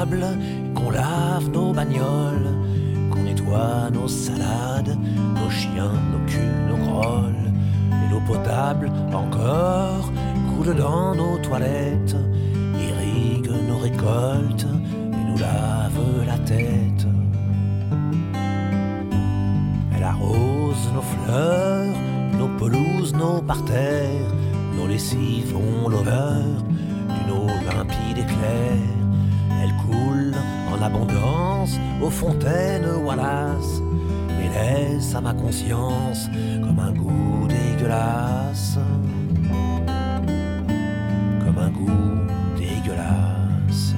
table, qu'on lave nos bagnoles, qu'on nettoie nos salades, nos chiens, nos culs, nos grolles. Et l'eau potable encore coule dans nos toilettes, irrigue nos récoltes et nous lave la tête. Elle arrose nos fleurs, nos pelouses, nos parterres, nos lessives ont l'odeur d'une eau limpide et claire. Elle coule en abondance aux fontaines Wallace, et laisse à ma conscience comme un goût dégueulasse. Comme un goût dégueulasse.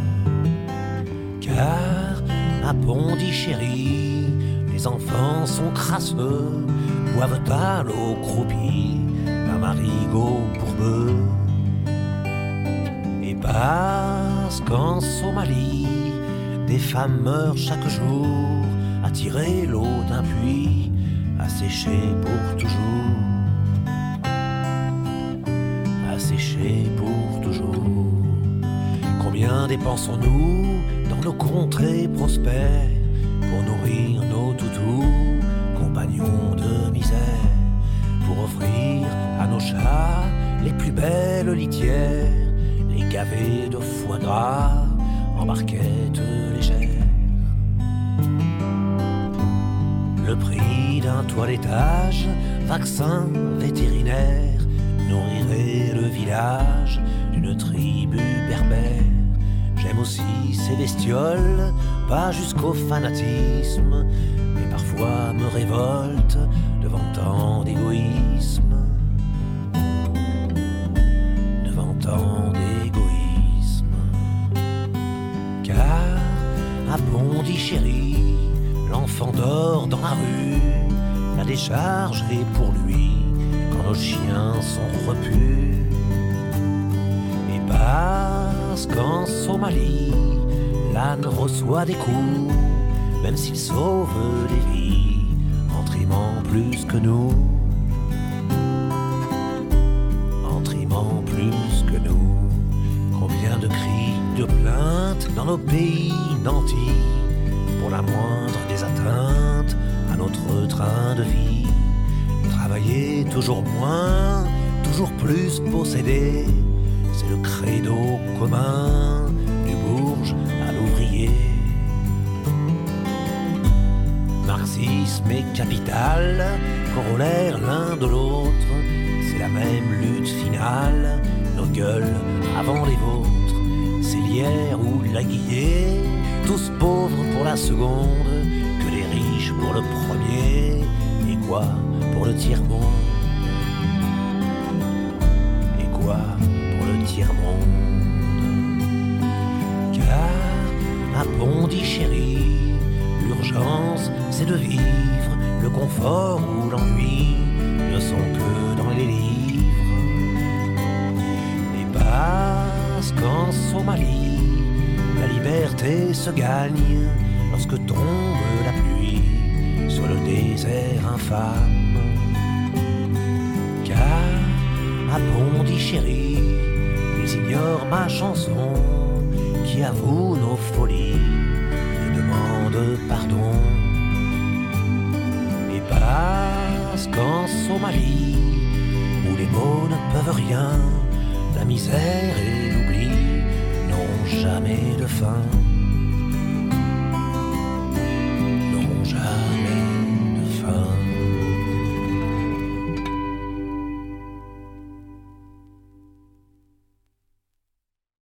Car à Pondichéry, les enfants sont crasseux, boivent à l'eau croupie d'un marigot pour bœuf. Et parce qu'en Somalie, des femmes meurent chaque jour à tirer l'eau d'un puits, à sécher pour toujours. À sécher pour toujours. Combien dépensons-nous dans nos contrées prospères pour nourrir nos toutous, compagnons de misère, pour offrir à nos chats les plus belles litières, les gavets de foie gras en barquettes légères. Le prix d'un toilettage, vaccin vétérinaire, nourrirait le village d'une tribu berbère. J'aime aussi ces bestioles, pas jusqu'au fanatisme, mais parfois me révolte devant tant d'égoïsme. Devant tant d'égoïsme. Car à Pondichéry, l'enfant dort dans la rue, la décharge est pour lui quand nos chiens sont repus. Et parce qu'en Somalie, l'âne reçoit des coups, même s'il sauve des vies en trimant plus que nous. En trimant plus que nous. Combien de cris, de plaintes dans nos pays nantis pour la moindre des atteintes à notre train de vie. Travailler toujours moins, toujours plus posséder, c'est le credo commun du bourge à l'ouvrier. Marxisme et capital, corollaires l'un de l'autre, c'est la même lutte finale, nos gueules avant les vôtres. C'est l'hier ou la guillée, tous pauvres pour la seconde, que les riches pour le premier, et quoi pour le tiers-monde. Et quoi pour le tiers-monde. Car à Pondichéry, l'urgence c'est de vivre, le confort ou l'ennui ne sont que dans les livres. Et parce qu'en Somalie, la liberté se gagne lorsque tombe la pluie sur le désert infâme. Car à Pondichéry, ils ignorent ma chanson qui avoue nos folies et demande pardon. Et parce qu'en Somalie, où les mots ne peuvent rien, la misère et l'oubli n'ont jamais de fin.